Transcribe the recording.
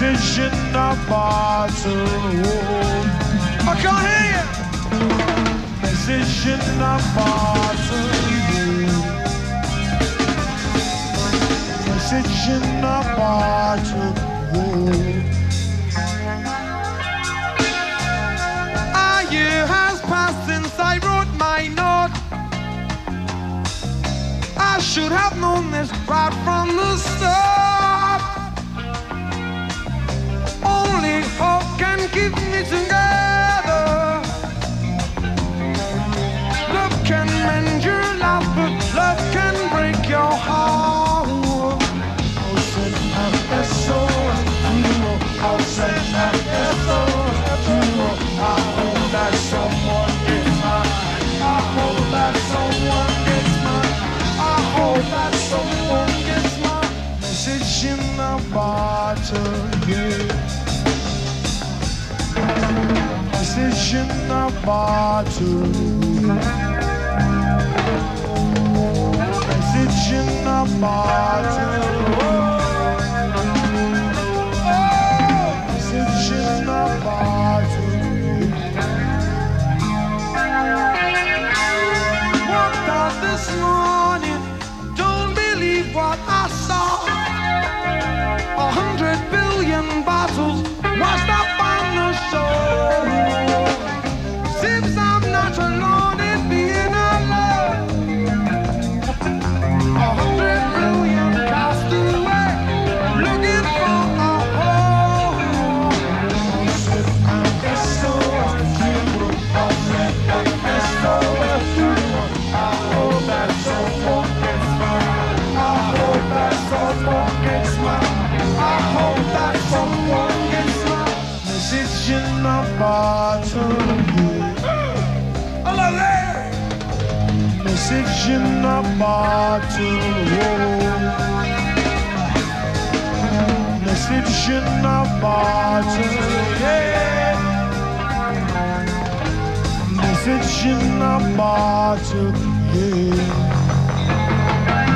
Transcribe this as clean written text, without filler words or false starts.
Message in a bottle. I can't hear you. Message in a bottle. Message in a bottle. A year has passed since I wrote my note. I should have known this right from the start. Only hope can keep me together. Love can mend your life, but love can break your heart. I'll send an SOS to you. I'll send an SOS to you. I hope that someone gets mine. I hope that someone gets mine. I hope that someone gets mine. Message in a bottle, yeah. Message in a bottle. Message in a bottle. Oh, message in a bottle. Walked out this morning, don't believe what I saw. 100 billion bottles washed up on the shore. Seems I'm not alone in being alone. 100 billion cast away, looking for a home. I'll send an SOS to you. I'll send an SOS to you. I hope that someone gets mine. I hope that someone gets mine. I hope that someone gets mine. Message in a bottle. Hello there. Message in a bottle. Message in a bottle. Yeah. Message in a bottle. Yeah.